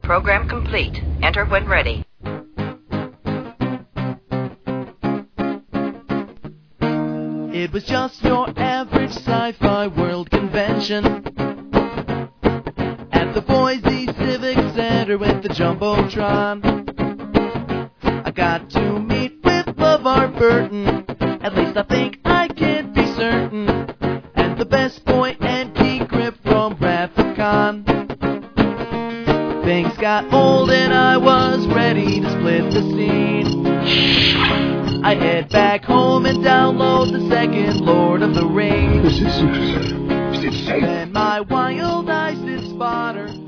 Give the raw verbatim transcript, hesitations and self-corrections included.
Program complete. Enter when ready. It was just your average sci-fi world convention at the Boise Civic Center with the Jumbotron. I got to meet with LeVar Burton, at least I think I can be certain, and the best boy and key grip from Wrath of Khan. Things got old and I was ready to split the scene. I head back home and download the second Lord of the Rings. This is, is it safe? Then my wild-eyed spotter